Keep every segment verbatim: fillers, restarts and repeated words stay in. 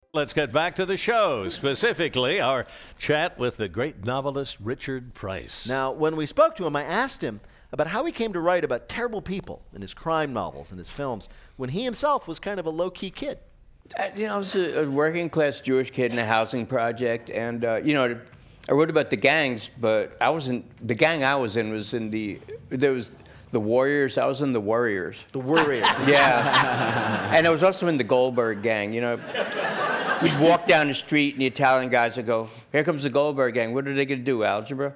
Let's get back to the show, specifically our chat with the great novelist Richard Price. Now, when we spoke to him, I asked him about how he came to write about terrible people in his crime novels and his films when he himself was kind of a low-key kid. Uh, you know, I was a, a working-class Jewish kid in a housing project, and, uh, you know, I wrote about the gangs, but I wasn't, the gang I was in was in the, there was the Warriors, I was in the Warriors. The Warriors. Yeah. And I was also in the Goldberg gang, you know. We'd walk down the street, and the Italian guys would go, here comes the Goldberg gang. What are they going to do, algebra?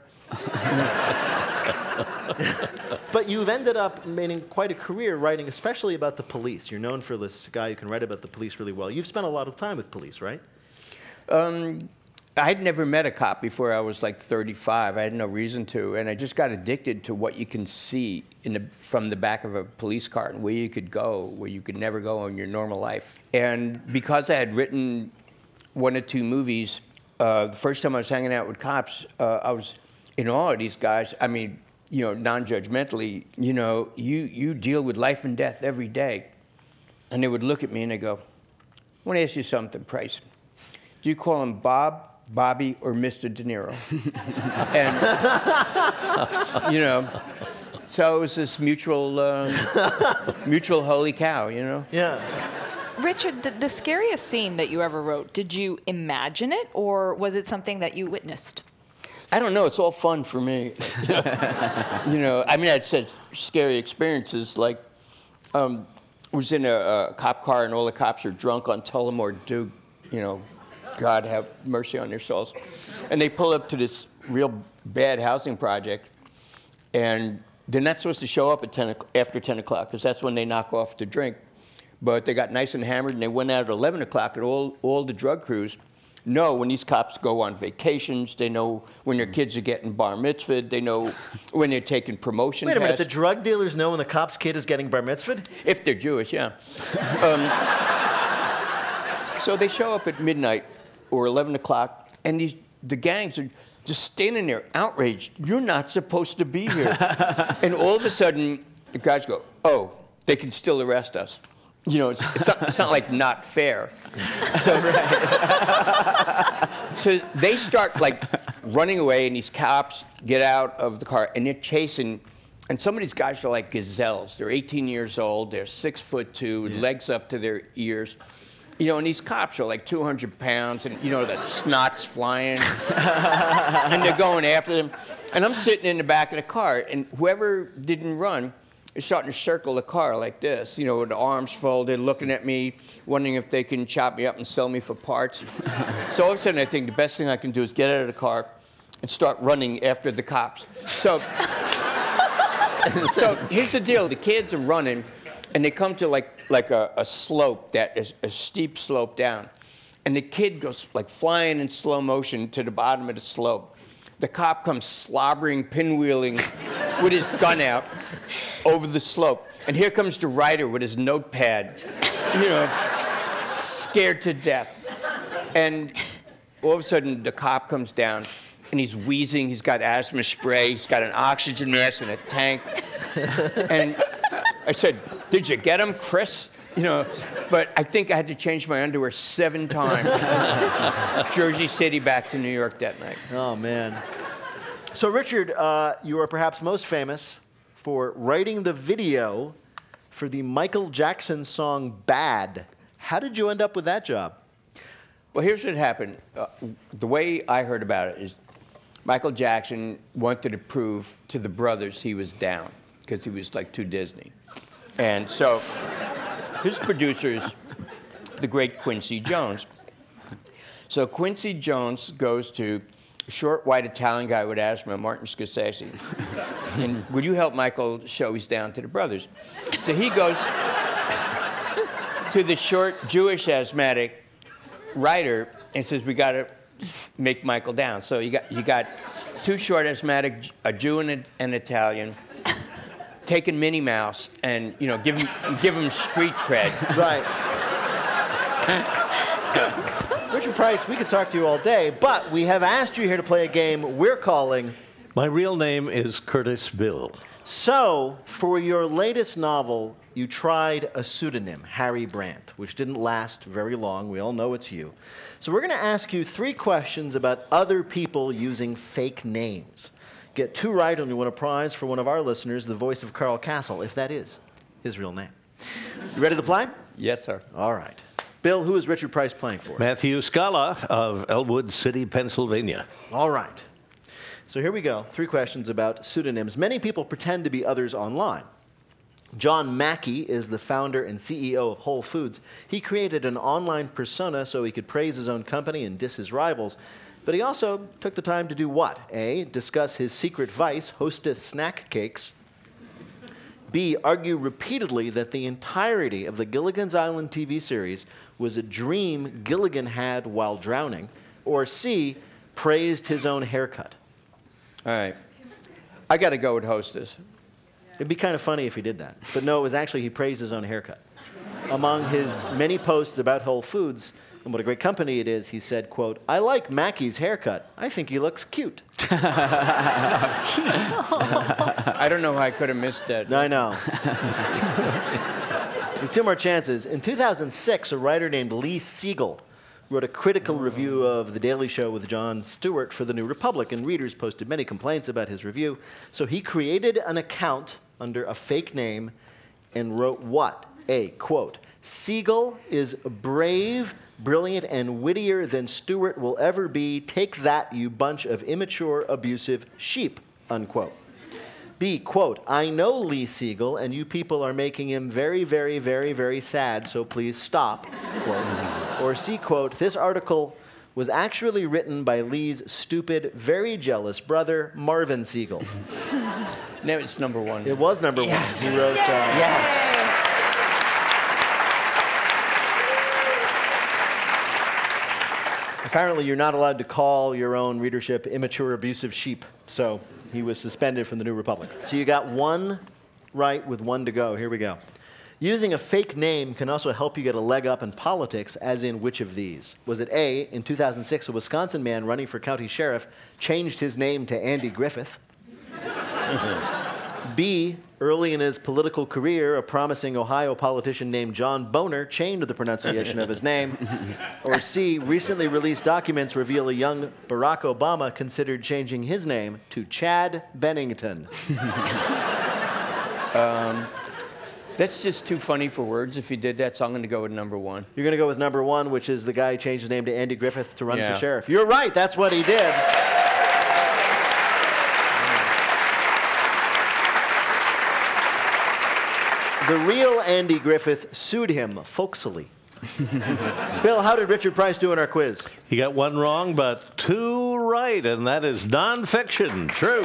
But you've ended up making quite a career writing, especially about the police. You're known for this guy who can write about the police really well. You've spent a lot of time with police, right? Um, I'd never met a cop before I was like thirty-five. I had no reason to, and I just got addicted to what you can see in the, from the back of a police car and where you could go, where you could never go in your normal life. And because I had written one or two movies, uh, the first time I was hanging out with cops, uh, I was in awe of these guys. I mean, you know, non-judgmentally, you know, you, you deal with life and death every day. And they would look at me and they go, I want to ask you something, Price. Do you call him Bob, Bobby, or Mister De Niro? And, you know, so it was this mutual, uh, mutual holy cow, you know? Yeah. Richard, the, the scariest scene that you ever wrote, did you imagine it, or was it something that you witnessed? I don't know. It's all fun for me. You know, I mean, I'd said scary experiences, like um, was in a, a cop car and all the cops are drunk on Tullamore Dew, you know, God have mercy on their souls. And they pull up to this real bad housing project, and they're not supposed to show up at ten after ten o'clock, because that's when they knock off the drink. But they got nice and hammered, and they went out at eleven o'clock, and all, all the drug crews know when these cops go on vacations. They know when their kids are getting bar mitzvahed. They know when they're taking promotion Wait a minute, tests. the drug dealers know when the cop's kid is getting bar mitzvahed? If they're Jewish, yeah. um, so they show up at midnight or eleven o'clock, and these the gangs are just standing there outraged. You're not supposed to be here. And all of a sudden, the guys go, oh, they can still arrest us. You know, it's, it's, not, it's not like not fair. So, so they start like running away, and these cops get out of the car, and they're chasing. And some of these guys are like gazelles. They're eighteen years old. They're six foot two, yeah. Legs up to their ears. You know, and these cops are like two hundred pounds, and, you know, the snot's flying. And they're going after them. And I'm sitting in the back of the car, and whoever didn't run is starting to circle the car like this, you know, with the arms folded, looking at me, wondering if they can chop me up and sell me for parts. So all of a sudden, I think the best thing I can do is get out of the car and start running after the cops. So, so here's the deal. The kids are running, and they come to like like a, a slope that is a steep slope down. And the kid goes like flying in slow motion to the bottom of the slope. The cop comes slobbering, pinwheeling with his gun out over the slope. And here comes the rider with his notepad, you know, scared to death. And all of a sudden, the cop comes down, and he's wheezing. He's got asthma spray. He's got an oxygen mask and a tank. And I said, did you get him, Chris? You know, but I think I had to change my underwear seven times. Jersey City back to New York that night. Oh, man. So, Richard, uh, you are perhaps most famous for writing the video for the Michael Jackson song Bad. How did you end up with that job? Well, here's what happened. Uh, the way I heard about it is Michael Jackson wanted to prove to the brothers he was down because he was like too Disney. And so his producer is the great Quincy Jones. So Quincy Jones goes to a short, white Italian guy with asthma, Martin Scorsese, and would you help Michael show he's down to the brothers? So he goes to the short, Jewish asthmatic writer and says, we got to make Michael down. So you got you got two short asthmatic, a Jew and a, an Italian, taking Minnie Mouse and, you know, give him give him street cred. Right. Richard Price, we could talk to you all day, but we have asked you here to play a game we're calling My real name is Curtis Bill. So, for your latest novel, you tried a pseudonym, Harry Brandt, which didn't last very long. We all know it's you. So we're going to ask you three questions about other people using fake names. Get two right and you win a prize for one of our listeners, the voice of Carl Castle, if that is his real name. You ready to play? Yes, sir. All right. Bill, who is Richard Price playing for? Matthew Scala of Elwood City, Pennsylvania. All right. So here we go. Three questions about pseudonyms. Many people pretend to be others online. John Mackey is the founder and C E O of Whole Foods. He created an online persona so he could praise his own company and diss his rivals. But he also took the time to do what? A, discuss his secret vice, Hostess snack cakes. B, argue repeatedly that the entirety of the Gilligan's Island T V series was a dream Gilligan had while drowning. Or C, praised his own haircut. All right. I got to go with Hostess. It'd be kind of funny if he did that. But no, it was actually he praised his own haircut. Among his many posts about Whole Foods and what a great company it is, he said, quote, "I like Mackey's haircut. I think he looks cute." I don't know how I could have missed that. I know. With two more chances. In two thousand six, a writer named Lee Siegel wrote a critical review of The Daily Show with Jon Stewart for The New Republic, and readers posted many complaints about his review. So he created an account under a fake name and wrote what? A, quote, "Siegel is brave, brilliant, and wittier than Stewart will ever be. Take that, you bunch of immature, abusive sheep," unquote. B, quote, "I know Lee Siegel, and you people are making him very, very, very, very sad, so please stop," quote. Or C, quote, "This article was actually written by Lee's stupid, very jealous brother, Marvin Siegel." Now it's number one. It was number Yes. one. He wrote, uh, Yes. apparently you're not allowed to call your own readership immature, abusive sheep, so he was suspended from the New Republic. So you got one right with one to go. Here we go. Using a fake name can also help you get a leg up in politics, as in which of these? Was it A, in two thousand six, a Wisconsin man running for county sheriff changed his name to Andy Griffith? B, early in his political career, a promising Ohio politician named John Boner changed the pronunciation of his name? Or C, recently released documents reveal a young Barack Obama considered changing his name to Chad Bennington? um, that's just too funny for words if he did that, so I'm going to go with number one. You're going to go with number one, which is the guy who changed his name to Andy Griffith to run Yeah. for sheriff. You're right, that's what he did. The real Andy Griffith sued him folksily. Bill, how did Richard Price do in our quiz? He got one wrong, but two right, and that is nonfiction. True.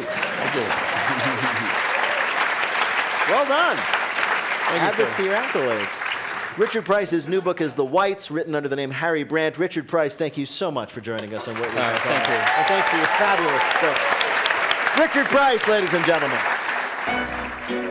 Well done. Thank Add you, this sir. to your accolades. Richard Price's new book is The Whites, written under the name Harry Brandt. Richard Price, thank you so much for joining us on What We All right, Know. thank you. And thanks for your fabulous books. Richard Price, ladies and gentlemen.